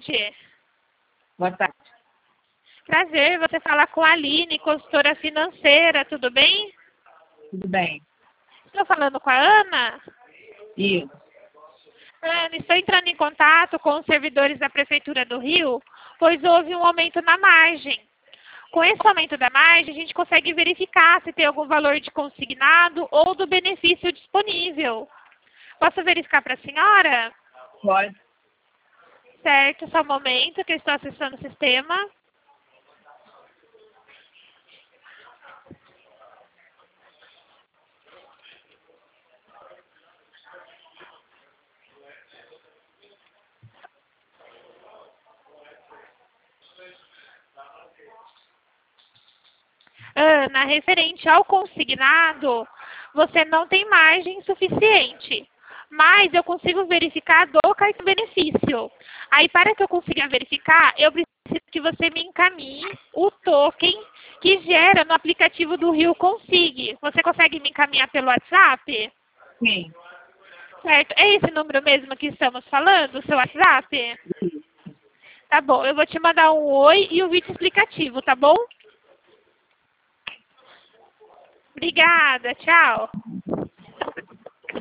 tarde. Boa tarde. Prazer, você fala com a Aline, consultora financeira, tudo bem? Tudo bem. Estou falando com a Ana? Isso. Ana, estou entrando em contato com os servidores da Prefeitura do Rio, pois houve um aumento na margem. Com esse aumento da margem, a gente consegue verificar se tem algum valor de consignado ou do benefício disponível. Posso verificar para a senhora? Pode. Certo, só um momento que eu estou acessando o sistema. Ana, referente ao consignado, você não tem margem suficiente, mas eu consigo verificar do cartão-benefício. Aí, para que eu consiga verificar, eu preciso que você me encaminhe o token que gera no aplicativo do Rio Consig. Você consegue me encaminhar pelo WhatsApp? Sim. Certo. É esse número mesmo que estamos falando, o seu WhatsApp? Tá bom, eu vou te mandar um oi e um vídeo explicativo, tá bom? Obrigada, tchau.